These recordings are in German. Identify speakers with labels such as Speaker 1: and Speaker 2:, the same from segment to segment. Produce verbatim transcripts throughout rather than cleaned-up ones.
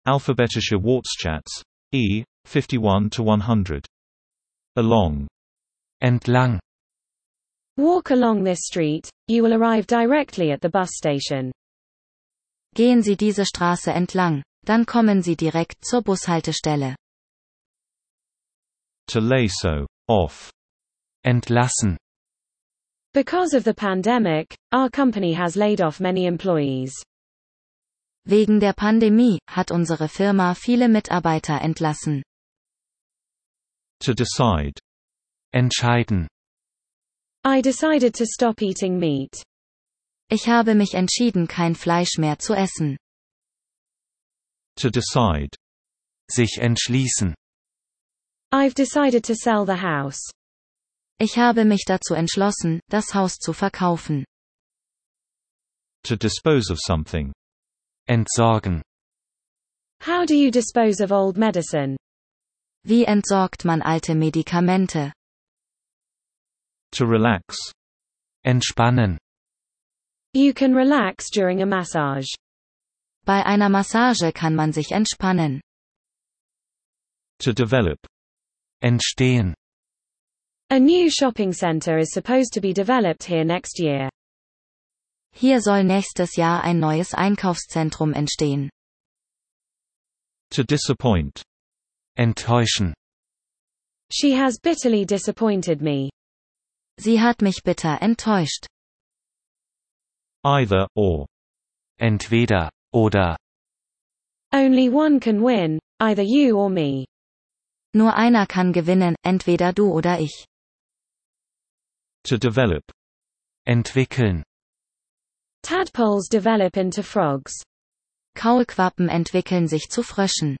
Speaker 1: Alphabetische Wortschatz. E, fifty-one to one hundred. Along.
Speaker 2: Entlang.
Speaker 3: Walk along this street, you will arrive directly at the bus station.
Speaker 4: Gehen Sie diese Straße entlang, dann kommen Sie direkt zur Bushaltestelle.
Speaker 1: To lasso, off.
Speaker 2: Entlassen.
Speaker 3: Because of the pandemic, our company has laid off many employees.
Speaker 4: Wegen der Pandemie hat unsere Firma viele Mitarbeiter entlassen.
Speaker 1: To decide.
Speaker 2: Entscheiden.
Speaker 3: I decided to stop eating meat.
Speaker 4: Ich habe mich entschieden, kein Fleisch mehr zu essen.
Speaker 1: To decide.
Speaker 2: Sich entschließen.
Speaker 3: I've decided to sell the house.
Speaker 4: Ich habe mich dazu entschlossen, das Haus zu verkaufen.
Speaker 1: To dispose of something.
Speaker 2: Entsorgen.
Speaker 3: How do you dispose of old medicine?
Speaker 4: Wie entsorgt man alte Medikamente?
Speaker 1: To relax.
Speaker 2: Entspannen.
Speaker 3: You can relax during a massage.
Speaker 4: Bei einer Massage kann man sich entspannen.
Speaker 1: To develop.
Speaker 2: Entstehen.
Speaker 3: A new shopping center is supposed to be developed here next year.
Speaker 4: Hier soll nächstes Jahr ein neues Einkaufszentrum entstehen.
Speaker 1: To disappoint.
Speaker 2: Enttäuschen.
Speaker 3: She has bitterly disappointed me.
Speaker 4: Sie hat mich bitter enttäuscht.
Speaker 1: Either, or.
Speaker 2: Entweder, oder.
Speaker 3: Only one can win, either you or me.
Speaker 4: Nur einer kann gewinnen, entweder du oder ich.
Speaker 1: To develop.
Speaker 2: Entwickeln.
Speaker 3: Tadpoles develop into frogs.
Speaker 4: Kaulquappen entwickeln sich zu Fröschen.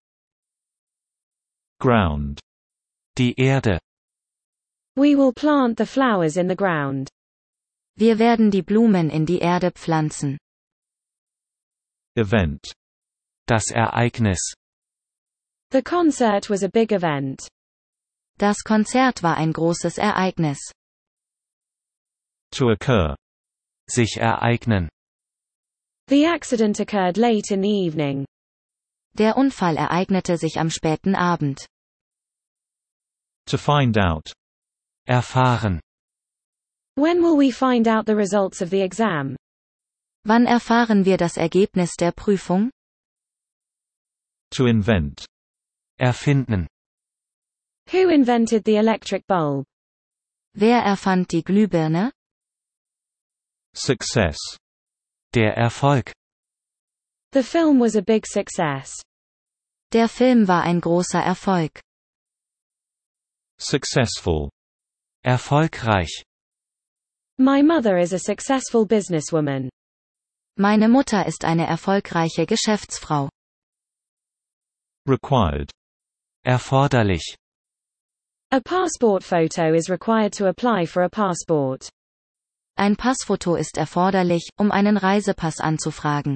Speaker 1: Ground.
Speaker 2: Die Erde.
Speaker 3: We will plant the flowers in the ground.
Speaker 4: Wir werden die Blumen in die Erde pflanzen.
Speaker 1: Event.
Speaker 2: Das Ereignis.
Speaker 3: The concert was a big event.
Speaker 4: Das Konzert war ein großes Ereignis.
Speaker 1: To occur.
Speaker 2: Sich ereignen.
Speaker 3: The accident occurred late in the evening.
Speaker 4: Der Unfall ereignete sich am späten Abend.
Speaker 1: To find out.
Speaker 2: Erfahren.
Speaker 3: When will we find out the results of the exam?
Speaker 4: Wann erfahren wir das Ergebnis der Prüfung?
Speaker 1: To invent.
Speaker 2: Erfinden.
Speaker 3: Who invented the electric bulb?
Speaker 4: Wer erfand die Glühbirne?
Speaker 1: Success.
Speaker 2: Der Erfolg.
Speaker 3: The film was a big success.
Speaker 4: Der Film war ein großer Erfolg.
Speaker 1: Successful.
Speaker 2: Erfolgreich.
Speaker 3: My mother is a successful businesswoman.
Speaker 4: Meine Mutter ist eine erfolgreiche Geschäftsfrau.
Speaker 1: Required.
Speaker 2: Erforderlich.
Speaker 3: A passport photo is required to apply for a passport.
Speaker 4: Ein Passfoto ist erforderlich, um einen Reisepass anzufragen.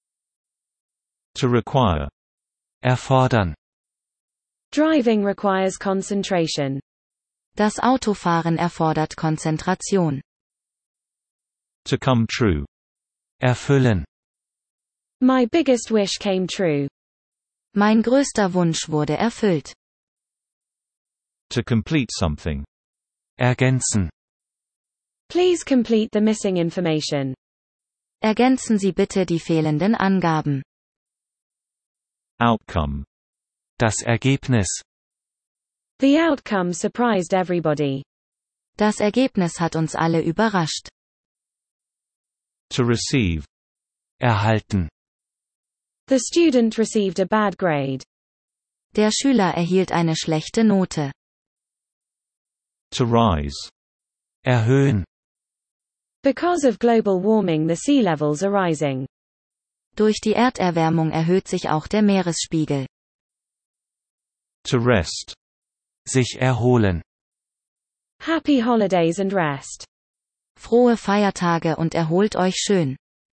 Speaker 1: To require.
Speaker 2: Erfordern.
Speaker 3: Driving requires concentration.
Speaker 4: Das Autofahren erfordert Konzentration.
Speaker 1: To come true.
Speaker 2: Erfüllen.
Speaker 3: My biggest wish came true.
Speaker 4: Mein größter Wunsch wurde erfüllt.
Speaker 1: To complete something.
Speaker 2: Ergänzen.
Speaker 3: Please complete the missing information.
Speaker 4: Ergänzen Sie bitte die fehlenden Angaben.
Speaker 1: Outcome.
Speaker 2: Das Ergebnis.
Speaker 3: The outcome surprised everybody.
Speaker 4: Das Ergebnis hat uns alle überrascht.
Speaker 1: To receive.
Speaker 2: Erhalten.
Speaker 3: The student received a bad grade.
Speaker 4: Der Schüler erhielt eine schlechte Note.
Speaker 1: To rise.
Speaker 2: Erhöhen.
Speaker 3: Because of global warming, the sea levels are rising.
Speaker 4: Durch die Erderwärmung erhöht sich auch der Meeresspiegel.
Speaker 1: To rest.
Speaker 2: Sich erholen.
Speaker 3: Happy holidays and rest.
Speaker 4: Frohe Feiertage und erholt euch schön.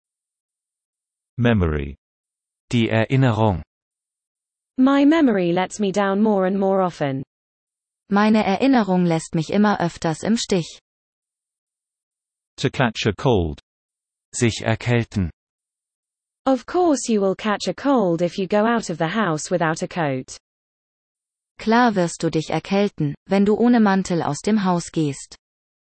Speaker 1: Memory.
Speaker 2: Die Erinnerung.
Speaker 3: My memory lets me down more and more often.
Speaker 4: Meine Erinnerung lässt mich immer öfters im Stich.
Speaker 1: To catch a cold.
Speaker 2: Sich erkälten.
Speaker 3: Of course you will catch a cold if you go out of the house without a coat.
Speaker 4: Klar wirst du dich erkälten, wenn du ohne Mantel aus dem Haus gehst.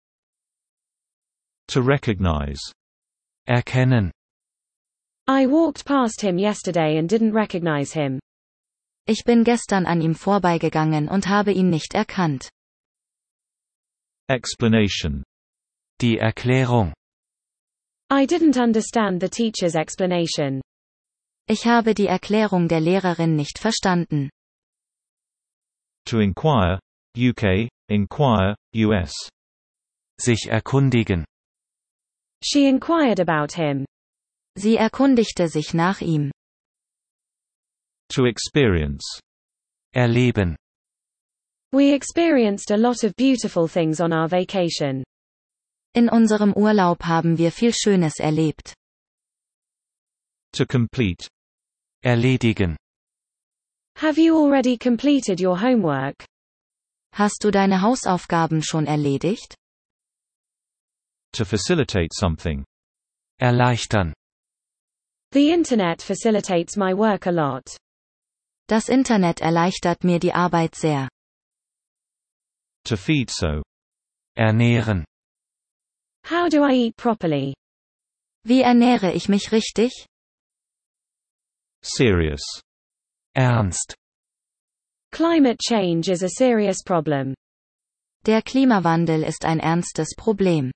Speaker 1: To recognize.
Speaker 2: Erkennen.
Speaker 3: I walked past him yesterday and didn't recognize him.
Speaker 4: Ich bin gestern an ihm vorbeigegangen und habe ihn nicht erkannt.
Speaker 1: Explanation.
Speaker 2: Die Erklärung.
Speaker 3: I didn't understand the teacher's explanation.
Speaker 4: Ich habe die Erklärung der Lehrerin nicht verstanden.
Speaker 1: To inquire, U K, inquire, U S.
Speaker 2: Sich erkundigen.
Speaker 3: She inquired about him.
Speaker 4: Sie erkundigte sich nach ihm.
Speaker 1: To experience.
Speaker 2: Erleben.
Speaker 3: We experienced a lot of beautiful things on our vacation.
Speaker 4: In unserem Urlaub haben wir viel Schönes erlebt.
Speaker 1: To complete.
Speaker 2: Erledigen.
Speaker 3: Have you already completed your homework?
Speaker 4: Hast du deine Hausaufgaben schon erledigt?
Speaker 1: To facilitate something.
Speaker 2: Erleichtern.
Speaker 3: The internet facilitates my work a lot.
Speaker 4: Das Internet erleichtert mir die Arbeit sehr.
Speaker 1: To feed so.
Speaker 2: Ernähren.
Speaker 3: How do I eat properly?
Speaker 4: Wie ernähre ich mich richtig?
Speaker 1: Serious.
Speaker 2: Ernst.
Speaker 3: Climate change is a serious problem.
Speaker 4: Der Klimawandel ist ein ernstes Problem.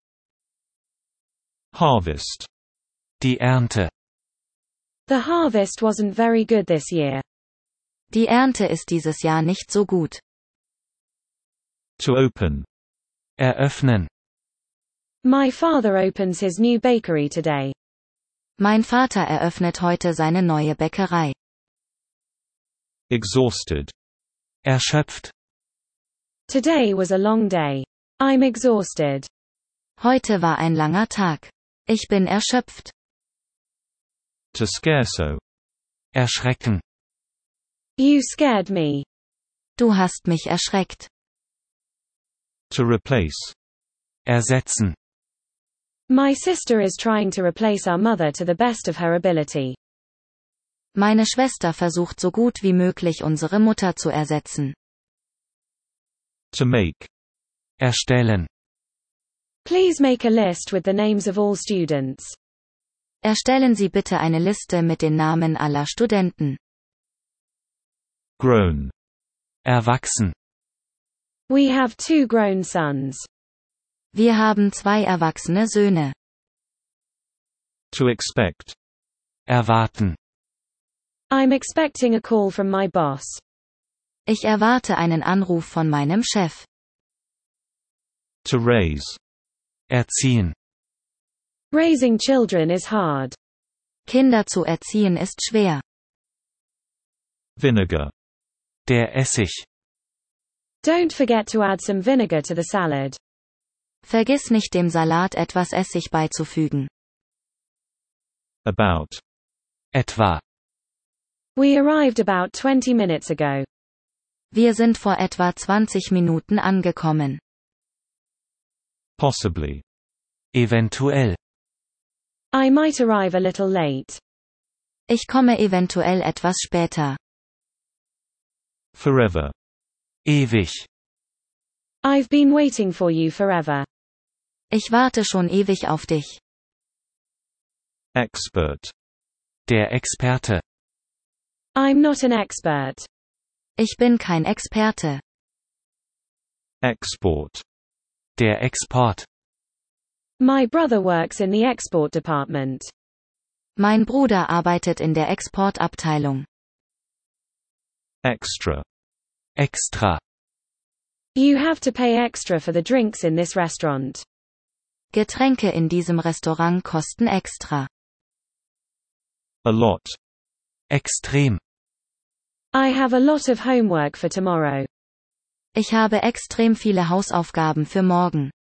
Speaker 1: Harvest.
Speaker 2: Die Ernte.
Speaker 3: The harvest wasn't very good this year.
Speaker 4: Die Ernte ist dieses Jahr nicht so gut.
Speaker 1: To open.
Speaker 2: Eröffnen.
Speaker 3: My father opens his new bakery today.
Speaker 4: Mein Vater eröffnet heute seine neue Bäckerei.
Speaker 1: Exhausted.
Speaker 2: Erschöpft.
Speaker 3: Today was a long day. I'm exhausted.
Speaker 4: Heute war ein langer Tag. Ich bin erschöpft.
Speaker 1: To scare so.
Speaker 2: Erschrecken.
Speaker 3: You scared me.
Speaker 4: Du hast mich erschreckt.
Speaker 1: To replace.
Speaker 2: Ersetzen.
Speaker 3: My sister is trying to replace our mother to the best of her ability.
Speaker 4: Meine Schwester versucht so gut wie möglich unsere Mutter zu ersetzen.
Speaker 1: To make.
Speaker 2: Erstellen.
Speaker 3: Please make a list with the names of all students.
Speaker 4: Erstellen Sie bitte eine Liste mit den Namen aller Studenten.
Speaker 1: Grown.
Speaker 2: Erwachsen.
Speaker 3: We have two grown sons.
Speaker 4: Wir haben zwei erwachsene Söhne.
Speaker 1: To expect.
Speaker 2: Erwarten.
Speaker 3: I'm expecting a call from my boss.
Speaker 4: Ich erwarte einen Anruf von meinem Chef.
Speaker 1: To raise.
Speaker 2: Erziehen.
Speaker 3: Raising children is hard.
Speaker 4: Kinder zu erziehen ist schwer.
Speaker 1: Vinegar.
Speaker 2: Der Essig.
Speaker 3: Don't forget to add some vinegar to the salad.
Speaker 4: Vergiss nicht dem Salat etwas Essig beizufügen.
Speaker 1: About.
Speaker 2: Etwa.
Speaker 3: We arrived about twenty minutes ago.
Speaker 4: Wir sind vor etwa zwanzig Minuten angekommen.
Speaker 1: Possibly.
Speaker 2: Eventuell.
Speaker 3: I might arrive a little late.
Speaker 4: Ich komme eventuell etwas später.
Speaker 1: Forever.
Speaker 2: Ewig.
Speaker 3: I've been waiting for you forever.
Speaker 4: Ich warte schon ewig auf dich.
Speaker 1: Expert.
Speaker 2: Der Experte.
Speaker 3: I'm not an expert.
Speaker 4: Ich bin kein Experte.
Speaker 1: Export.
Speaker 2: Der Export.
Speaker 3: My brother works in the export department.
Speaker 4: Mein Bruder arbeitet in der Exportabteilung.
Speaker 1: Extra.
Speaker 2: Extra.
Speaker 3: You have to pay extra for the drinks in this restaurant.
Speaker 4: Getränke in diesem Restaurant kosten extra.
Speaker 1: A lot.
Speaker 2: Extrem.
Speaker 3: I have a lot of homework for tomorrow.
Speaker 4: Ich habe extrem viele Hausaufgaben für morgen.